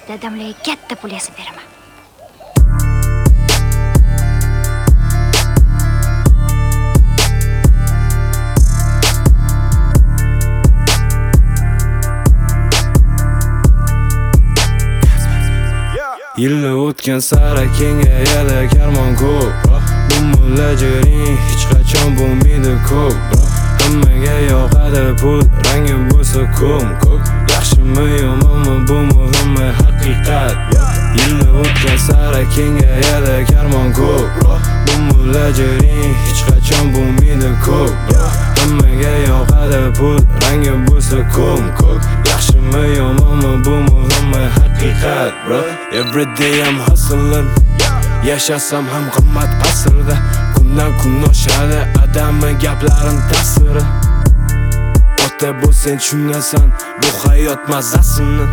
Dadamlarga katta pul yasab beraman. Yillar o'tgan sari kengayadi karmon ko'p. Bu mullajiring hech qachon bo'lmaydi ko'p. Hammaga yoqadi pul, rangi bo'lsa ko'k. Yaxshimi yomonmi bu muhimi haqiqat. Yillar o'tgan sari kengayadi karmon ko'p. Bu mullajiring hech qachon bo'lmaydi ko'p. Hammaga yoqadi pul, rangi bo'lsa ko'k. Yaxshimi yomonmi bu muhimi haqiqat, bro. Every day I'm hustling. Yashasam ham qimmat asrda. Kundan kun oshadi adammi gaplarim ta'siri. Ota bo'lsang tushunasan bu hayot mazasini.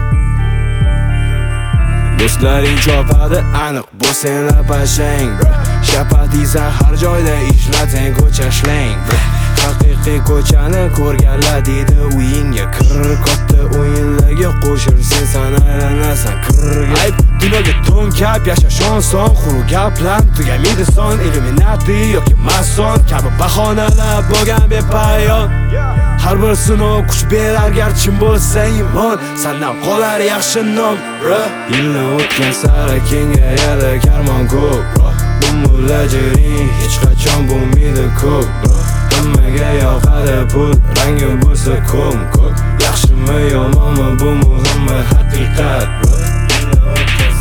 Do'stlaring chopadi aniq bo'lsang lapashang, bro. Shapatiysan har joyda ishlating ko'cha ishlang, bro. Haqiqiy ko'chani ko'rganlar deydi uyingga kir. Katta o'yinlarga qo'shilsang san aylanasan kirga. Ayb dunyoga to'nkab yashash oson, quru gaplar tugamaydi son. Illuminati yoki mason kabi bahonalar bo'lgan bepayon. Har bir sinov kuch berar garchi bo'lsa iymon. Sandan qolar yaxshi nom, bro. Yillar o'tgan sari kengayadi karmon ko'p, bro. Bu mullajiring hech qachon bo'lmaydi ko'p, bro. Hammaga yoqadi pul, rangi bo'lsa ko'k. Yaxshimi yomonmi bu muhimi haqiqat, bro. Yillar o'tgan